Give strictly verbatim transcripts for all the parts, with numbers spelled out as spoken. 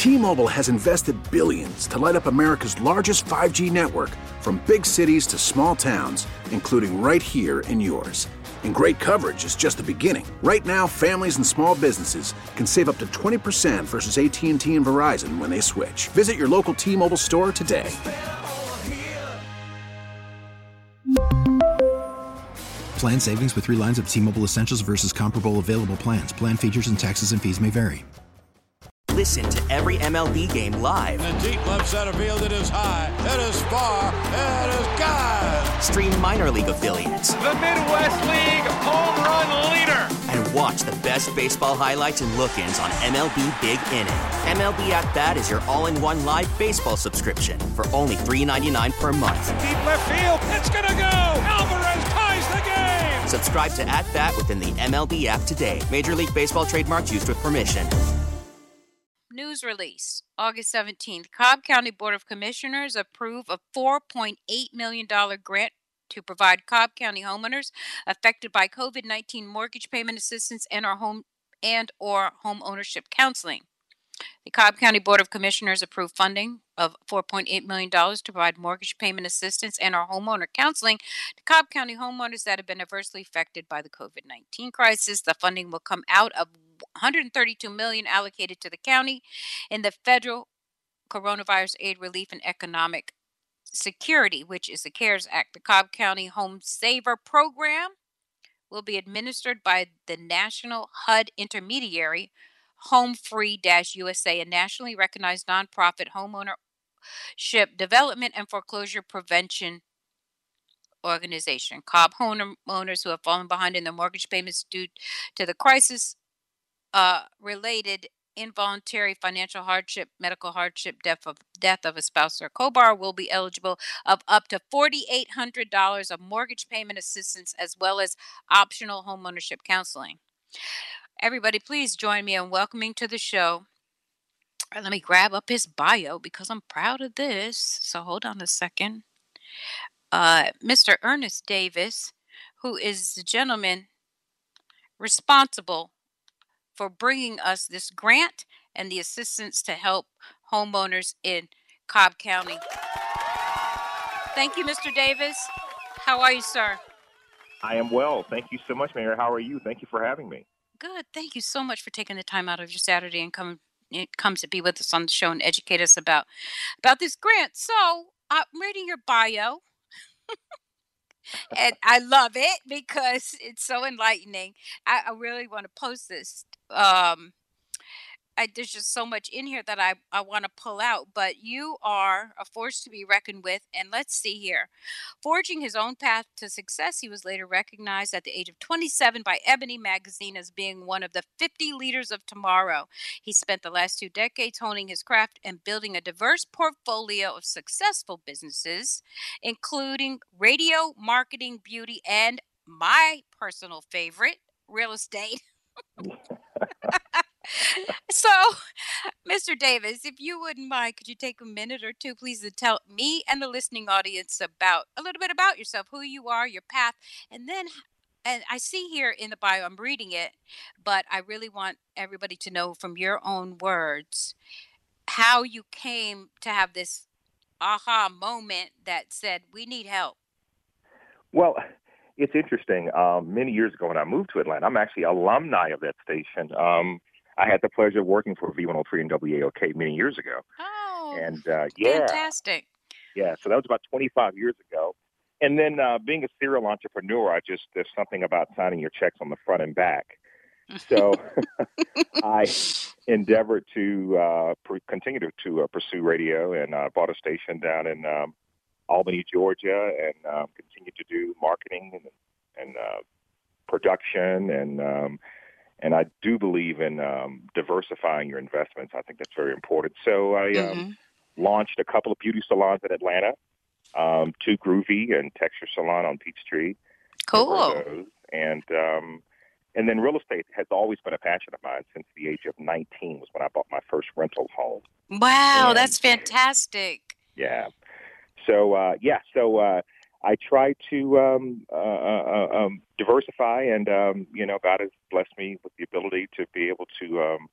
T-Mobile has invested billions to light up America's largest five G network, from big cities to small towns, including right here in yours. And great coverage is just the beginning. Right now, families and small businesses can save up to twenty percent versus A T and T and Verizon when they switch. Visit your local T-Mobile store today. Plan savings with three lines of T-Mobile Essentials versus comparable available plans. Plan features and taxes and fees may vary. Listen to every M L B game live. In the deep left center field, it is high, it is far, it is gone. Stream minor league affiliates. The Midwest League home run leader. And watch the best baseball highlights and look-ins on M L B Big Inning. M L B At Bat is your all-in-one live baseball subscription for only three dollars and ninety-nine cents per month. Deep left field, it's gonna go. Alvarez ties the game. Subscribe to At Bat within the M L B app today. Major League Baseball trademarks used with permission. News release, August seventeenth. Cobb County Board of Commissioners approve a four point eight million dollars grant to provide Cobb County homeowners affected by COVID nineteen mortgage payment assistance and or home and or home ownership counseling. The Cobb County Board of Commissioners approved funding of four point eight million dollars to provide mortgage payment assistance and or homeowner counseling to Cobb County homeowners that have been adversely affected by the COVID nineteen crisis. The funding will come out of one hundred thirty-two million dollars allocated to the county in the federal coronavirus aid relief and economic security, which is the CARES Act. The Cobb County Home Saver Program will be administered by the National H U D intermediary, Home Free U S A, a nationally recognized nonprofit homeownership development and foreclosure prevention organization. Cobb homeowners who have fallen behind in their mortgage payments due to the crisis Uh, related involuntary financial hardship, medical hardship, death of death of a spouse or co-borrower will be eligible of up to four thousand eight hundred dollars of mortgage payment assistance, as well as optional homeownership counseling. Everybody, please join me in welcoming to the show. All right, let me grab up his bio because I'm proud of this. So hold on a second. Uh, Mister Ernest Davis, who is the gentleman responsible for bringing us this grant and the assistance to help homeowners in Cobb County. Thank you, Mister Davis. How are you, sir? I am well. Thank you so much, Mayor. How are you? Thank you for having me. Good. Thank you so much for taking the time out of your Saturday and come it comes to be with us on the show and educate us about about this grant. So I'm reading your bio. And I love it because it's so enlightening. I, I really want to post this. Um, I, there's just so much in here that I, I want to pull out, but you are a force to be reckoned with. And let's see here. Forging his own path to success, he was later recognized at the age of twenty-seven by Ebony magazine as being one of the fifty leaders of tomorrow. He spent the last two decades honing his craft and building a diverse portfolio of successful businesses, including radio, marketing, beauty, and my personal favorite, real estate. So, Mister Davis, if you wouldn't mind, could you take a minute or two, please, to tell me and the listening audience about a little bit about yourself, who you are, your path, and then, and I see here in the bio, I'm reading it, but I really want everybody to know from your own words how you came to have this aha moment that said, we need help. Well, it's interesting. Um, many years ago when I moved to Atlanta, I'm actually alumni of that station. Um, I had the pleasure of working for V one oh three and W A L K many years ago. Oh, and uh, yeah, fantastic. Yeah, so that was about twenty-five years ago. And then uh, being a serial entrepreneur, I just, there's something about signing your checks on the front and back. So I endeavored to uh, pr- continue to, to uh, pursue radio, and uh, bought a station down in um, Albany, Georgia, and um, continued to do marketing and, and uh, production. And um, and I do believe in um, diversifying your investments. I think that's very important. So I um, mm-hmm. launched a couple of beauty salons in Atlanta, um, Two Groovy and Texture Salon on Peachtree. Cool. And um, and then real estate has always been a passion of mine since the age of nineteen was when I bought my first rental home. Wow, and, that's fantastic. Yeah. So, uh, yeah, so uh, I try to um, uh, uh, um, diversify, and, um, you know, God has blessed me with the ability to be able to um,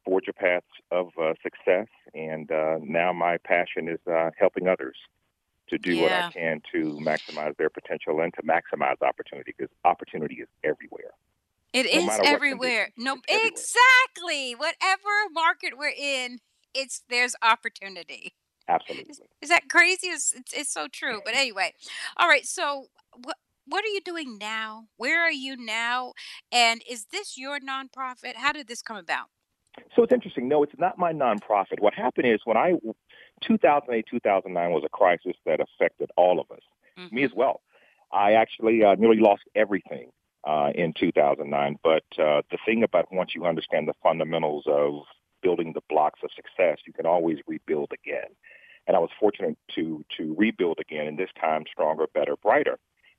forge a path of uh, success. And uh, now my passion is uh, helping others to do Yeah. what I can to maximize their potential and to maximize opportunity, because opportunity is everywhere. It No is matter what everywhere. condition, No, it's everywhere. exactly. Whatever market we're in, it's there's opportunity. Absolutely. Is, is that crazy? It's, it's it's so true. But anyway, all right. So what what are you doing now? Where are you now? And is this your nonprofit? How did this come about? So it's interesting. No, it's not my nonprofit. What happened is when I, two thousand eight, two thousand nine was a crisis that affected all of us, Mhm. me as well. I actually uh, nearly lost everything uh, in two thousand nine. But uh, the thing about once you understand the fundamentals of building the blocks of success, you can always rebuild again. And I was fortunate to to rebuild again, and this time stronger, better, brighter.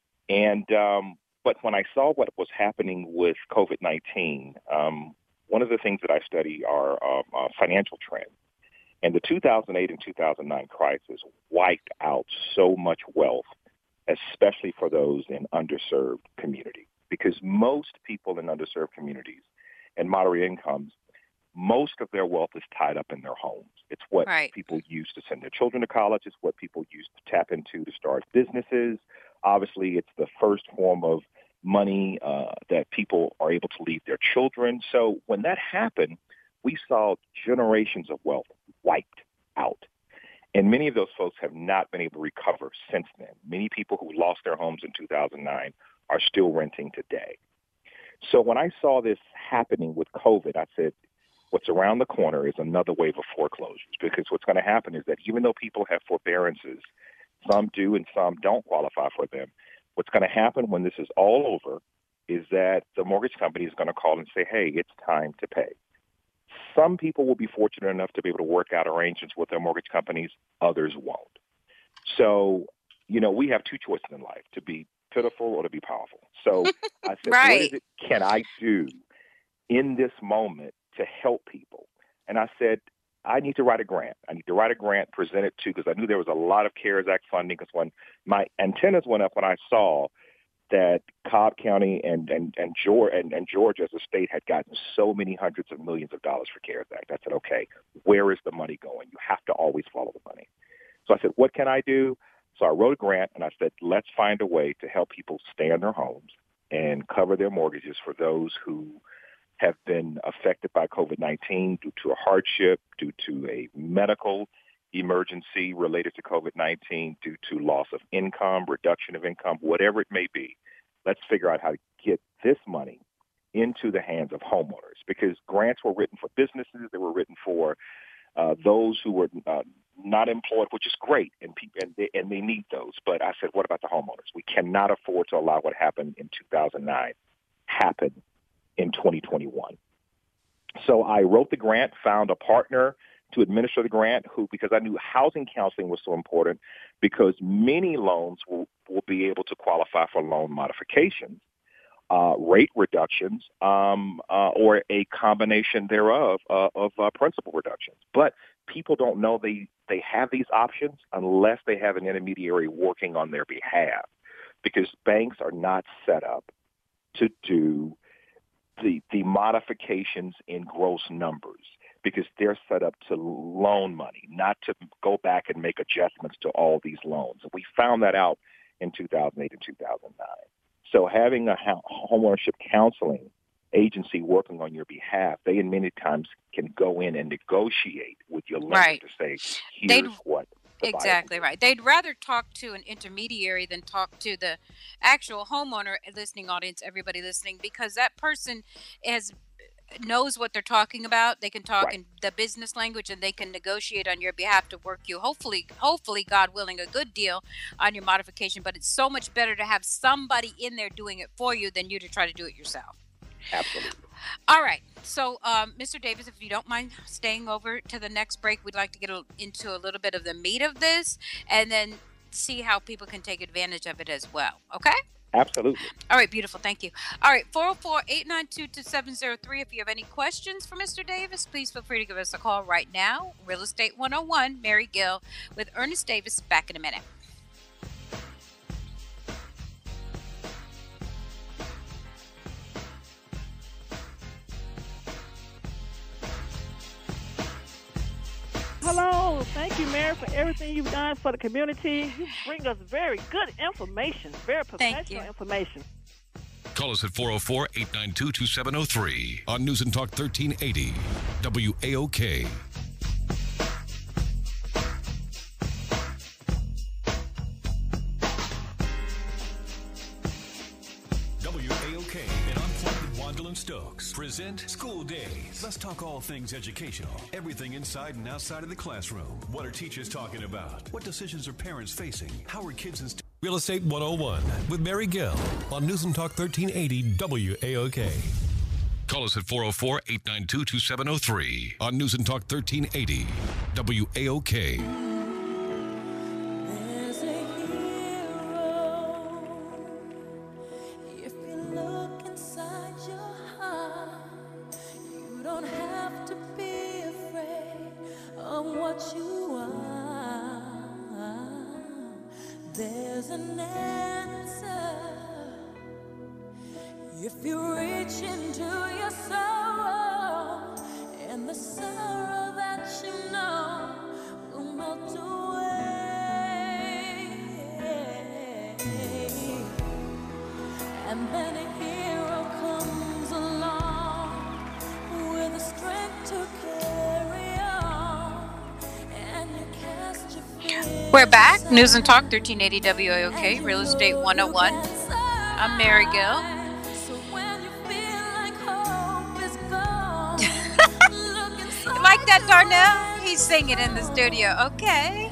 And um, but when I saw what was happening with COVID nineteen, um, one of the things that I study are um, uh, financial trends. And the two thousand eight and two thousand nine crisis wiped out so much wealth, especially for those in underserved communities, because most people in underserved communities and moderate incomes, most of their wealth is tied up in their homes. It's what Right. people use to send their children to college. It's what people use to tap into to start businesses. Obviously, it's the first form of money uh, that people are able to leave their children. So when that happened, we saw generations of wealth wiped out. And many of those folks have not been able to recover since then. Many people who lost their homes in two thousand nine are still renting today. So when I saw this happening with COVID, I said, what's around the corner is another wave of foreclosures, because what's going to happen is that even though people have forbearances, some do and some don't qualify for them. What's going to happen when this is all over is that the mortgage company is going to call and say, hey, it's time to pay. Some people will be fortunate enough to be able to work out arrangements with their mortgage companies. Others won't. So, you know, we have two choices in life, to be pitiful or to be powerful. So I said, Right. what is it can I do in this moment to help people? And I said, I need to write a grant. I need to write a grant, present it to, because I knew there was a lot of CARES Act funding, because when my antennas went up when I saw that Cobb County and, and, and, Georgia, and, and Georgia as a state had gotten so many hundreds of millions of dollars for CARES Act, I said, okay, where is the money going? You have to always follow the money. So I said, what can I do? So I wrote a grant, and I said, let's find a way to help people stay in their homes and cover their mortgages for those who have been affected by COVID nineteen due to a hardship, due to a medical emergency related to COVID nineteen, due to loss of income, reduction of income, whatever it may be. Let's figure out how to get this money into the hands of homeowners, because grants were written for businesses. They were written for uh, those who were uh, not employed, which is great, and, pe- and, they, and they need those. But I said, what about the homeowners? We cannot afford to allow what happened in two thousand nine happen in twenty twenty-one. So I wrote the grant, found a partner to administer the grant, who, because I knew housing counseling was so important, because many loans will, will be able to qualify for loan modifications, uh, rate reductions, um, uh, or a combination thereof uh, of uh, principal reductions. But people don't know they, they have these options unless they have an intermediary working on their behalf, because banks are not set up to do the the modifications in gross numbers, because they're set up to loan money, not to go back and make adjustments to all these loans. And we found that out in two thousand eight and two thousand nine. So having a homeownership counseling agency working on your behalf, they in many times can go in and negotiate with your lender Right. to say, here's They'd- what. the buyer Exactly will do. right. They'd rather talk to an intermediary than talk to the actual homeowner, listening audience, everybody listening, because that person has knows what they're talking about. They can talk Right. in the business language, and they can negotiate on your behalf to work you, hopefully, hopefully, God willing, a good deal on your modification. But it's so much better to have somebody in there doing it for you than you to try to do it yourself. Absolutely. All right. So, um, Mister Davis, if you don't mind staying over to the next break, we'd like to get a, into a little bit of the meat of this, and then see how people can take advantage of it as well. Okay? Absolutely. All right. Beautiful. Thank you. All right. four oh four, eight nine two, two seven oh three. If you have any questions for Mister Davis, please feel free to give us a call right now. Real Estate one oh one, Mary Gill with Ernest Davis. Back in a minute. Hello. Thank you, Mary, for everything you've done for the community. You bring us very good information, very professional information. Call us at four oh four, eight nine two, two seven oh three on News and Talk thirteen eighty W A O K. W A O K and Unplugged with Wandel and Stokes present School Days. Let's talk all things educational. Everything inside and outside of the classroom. What are teachers talking about? What decisions are parents facing? How are kids and students? Real Estate one oh one with Mary Gill on News and Talk thirteen eighty W A O K. Call us at four oh four, eight nine two, two seven oh three on News and Talk thirteen eighty W A O K. There's an answer if you reach into your sorrow, and the sorrow that you know will melt away. And then a hero comes along with the strength to carry on, and you cast your fear. We're back. News and Talk thirteen eighty W A O K, Real Estate one oh one. I'm Mary Gill. You like that, Darnell? He's singing in the studio. Okay.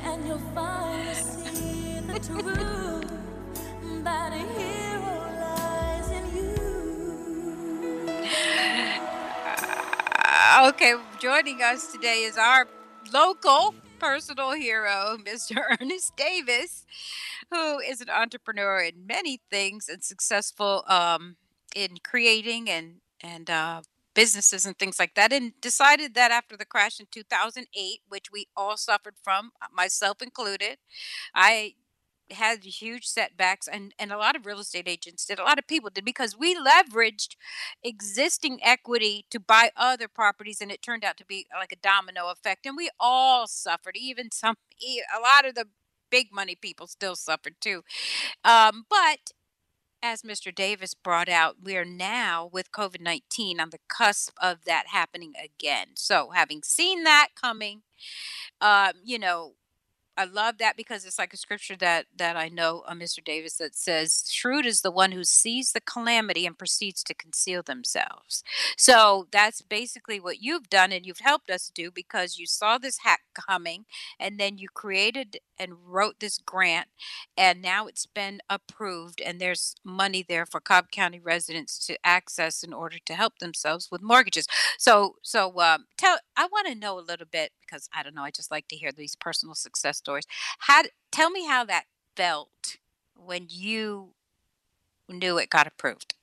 uh, okay, joining us today is our local personal hero, Mister Ernest Davis, who is an entrepreneur in many things and successful um, in creating and and uh, businesses and things like that, and decided that after the crash in two thousand eight, which we all suffered from, myself included, I had huge setbacks, and, and a lot of real estate agents did, a lot of people did, because we leveraged existing equity to buy other properties, and it turned out to be like a domino effect, and we all suffered. Even some, a lot of the big money people still suffered too. Um, but as Mister Davis brought out, we are now with COVID nineteen on the cusp of that happening again. So having seen that coming, um, you know, I love that, because it's like a scripture that that I know, uh, Mister Davis, that says, "Shrewd is the one who sees the calamity and proceeds to conceal themselves." So that's basically what you've done, and you've helped us do, because you saw this hack coming, and then you created and wrote this grant, and now it's been approved, and there's money there for Cobb County residents to access in order to help themselves with mortgages. So, so um, tell. I want to know a little bit, because I don't know. I just like to hear these personal success stories. How? Tell me how that felt when you knew it got approved.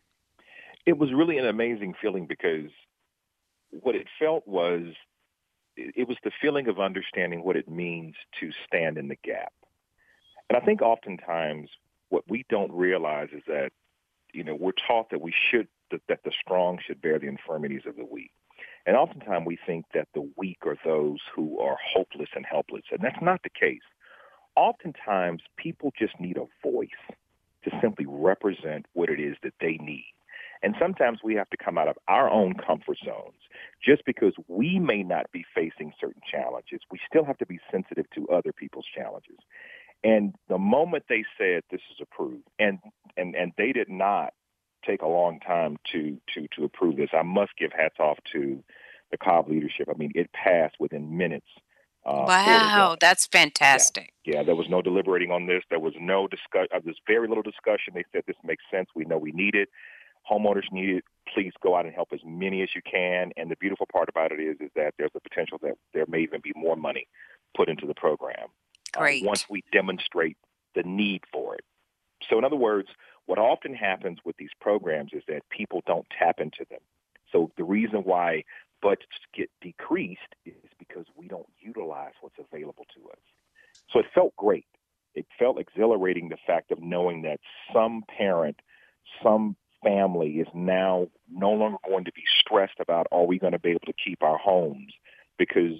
It was really an amazing feeling, because what it felt was, it was the feeling of understanding what it means to stand in the gap. And I think oftentimes what we don't realize is that, you know, we're taught that we should, that, that the strong should bear the infirmities of the weak. And oftentimes we think that the weak are those who are hopeless and helpless, and that's not the case. Oftentimes people just need a voice to simply represent what it is that they need. And sometimes we have to come out of our own comfort zones. Just because we may not be facing certain challenges, we still have to be sensitive to other people's challenges. And the moment they said this is approved, and and, and they did not take a long time to, to, to approve this, I must give hats off to the Cobb leadership. I mean, it passed within minutes. Uh, wow, that's fantastic. Yeah. yeah, there was no deliberating on this. There was no discuss. Uh, there's very little discussion. They said this makes sense. We know we need it. Homeowners need it. Please go out and help as many as you can. And the beautiful part about it is, is that there's a potential that there may even be more money put into the program. Great. Uh, once we demonstrate the need for it. So in other words, what often happens with these programs is that people don't tap into them. So the reason why budgets get decreased is because we don't utilize what's available to us. So it felt great. It felt exhilarating, the fact of knowing that some parent, some family is now no longer going to be stressed about, are we going to be able to keep our homes? Because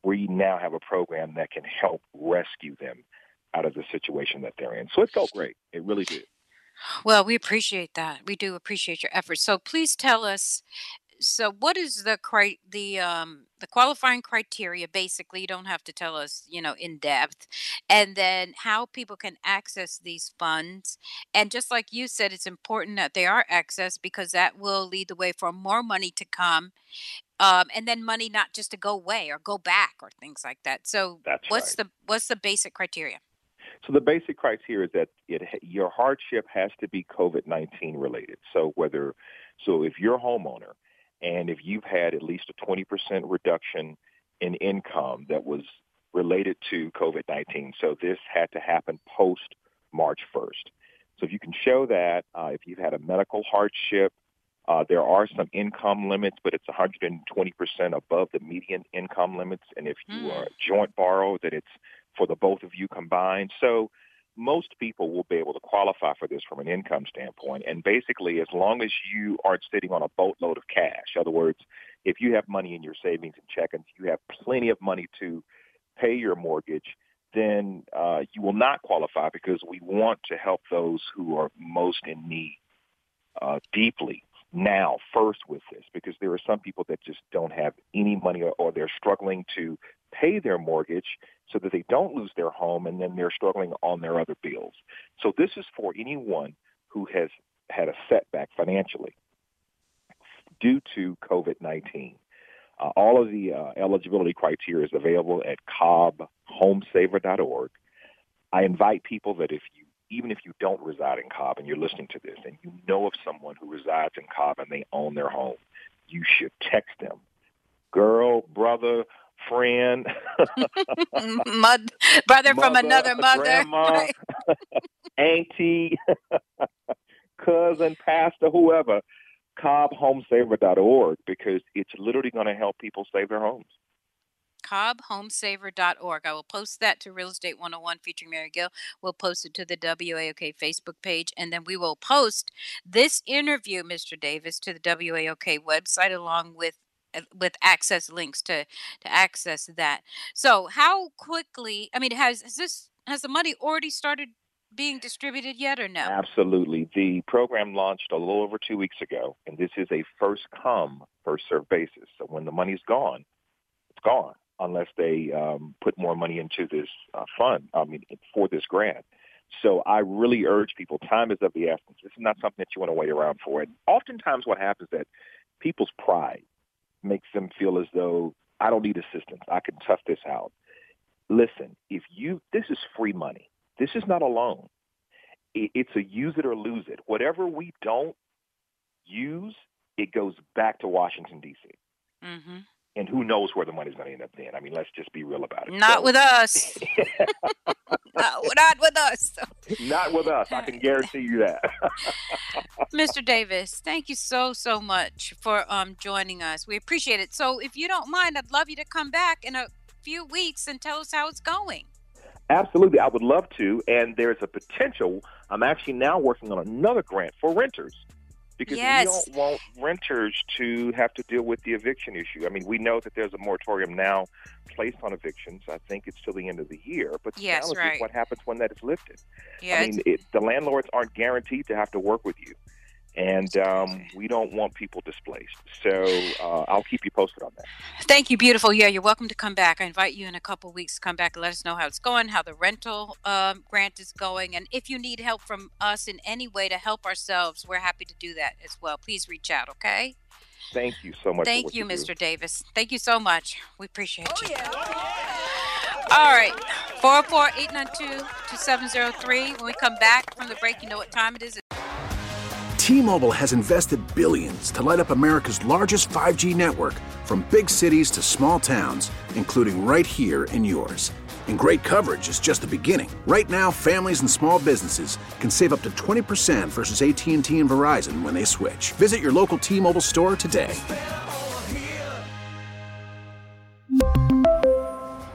we now have a program that can help rescue them out of the situation that they're in. So it felt great. It really did. Well, we appreciate that. We do appreciate your efforts. So please tell us, so what is the cri- the um the qualifying criteria? Basically, you don't have to tell us, you know, in depth, and then how people can access these funds. And just like you said, it's important that they are accessed because that will lead the way for more money to come, um, and then money not just to go away or go back or things like that. So, That's what's right. the what's the basic criteria? So the basic criteria is that it, your hardship has to be COVID nineteen related. So whether, so if you're a homeowner and if you've had at least a twenty percent reduction in income that was related to COVID nineteen, so this had to happen post March first. So if you can show that, uh, if you've had a medical hardship, uh, there are some income limits, but it's one hundred twenty percent above the median income limits. And if you Mm. are joint borrow, that it's for the both of you combined. So most people will be able to qualify for this from an income standpoint. And basically, as long as you aren't sitting on a boatload of cash, in other words, if you have money in your savings and checkings, you have plenty of money to pay your mortgage, then uh, you will not qualify because we want to help those who are most in need uh, deeply now first with this, because there are some people that just don't have any money or, or they're struggling to pay their mortgage so that they don't lose their home, and then they're struggling on their other bills. So this is for anyone who has had a setback financially due to COVID nineteen. Uh, all of the uh, eligibility criteria is available at cobb homesaver dot org. I invite people that if you, even if you don't reside in Cobb and you're listening to this and you know of someone who resides in Cobb and they own their home, you should text them. Girl, brother, friend, Mother, brother from mother, another mother, grandma, right? auntie, cousin, pastor, whoever, cobb homesaver dot org, because it's literally going to help people save their homes. cobb homesaver dot org. I will post that to Real Estate one oh one featuring Mary Gill. We'll post it to the W A O K Facebook page, and then we will post this interview, Mister Davis, to the W A O K website along with with access links to to access that. So how quickly, I mean, has, has this has the money already started being distributed yet or no? Absolutely. The program launched a little over two weeks ago, and this is a first come, first served basis. So when the money's gone, it's gone, unless they um, put more money into this uh, fund, I mean, for this grant. So I really urge people, time is of the essence. This is not something that you want to wait around for. And oftentimes what happens is that people's pride makes them feel as though, I don't need assistance, I can tough this out. Listen, if you, this is free money. This is not a loan. It, it's a use it or lose it. Whatever we don't use, it goes back to Washington, D C. Mm-hmm. And who knows where the money's going to end up then. I mean, let's just be real about it. Not so, with us. no, not with us. Not with us. I can guarantee you that. Mister Davis, thank you so, so much for um, joining us. We appreciate it. So if you don't mind, I'd love you to come back in a few weeks and tell us how it's going. Absolutely. I would love to. And there's a potential. I'm actually now working on another grant for renters. Because yes. we don't want renters to have to deal with the eviction issue. I mean, we know that there's a moratorium now placed on evictions. I think it's till the end of the year. But the yes, challenge right. is what happens when that is lifted. Yeah, I mean, it, the landlords aren't guaranteed to have to work with you. And um, we don't want people displaced. So uh, I'll keep you posted on that. Thank you, beautiful. Yeah, you're welcome to come back. I invite you in a couple of weeks to come back and let us know how it's going, how the rental um, grant is going. And if you need help from us in any way to help ourselves, we're happy to do that as well. Please reach out, okay? Thank you so much. Thank for what you, you Mister Do. Davis. Thank you so much. We appreciate Oh, you. yeah. Oh, All right. four oh four, eight nine two, two seven oh three. When we come back from the break, you know what time it is. T-Mobile has invested billions to light up America's largest five G network, from big cities to small towns, including right here in yours. And great coverage is just the beginning. Right now, families and small businesses can save up to twenty percent versus A T and T and Verizon when they switch. Visit your local T-Mobile store today.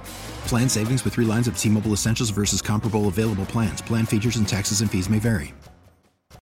Plan savings with three lines of T-Mobile Essentials versus comparable available plans. Plan features and taxes and fees may vary.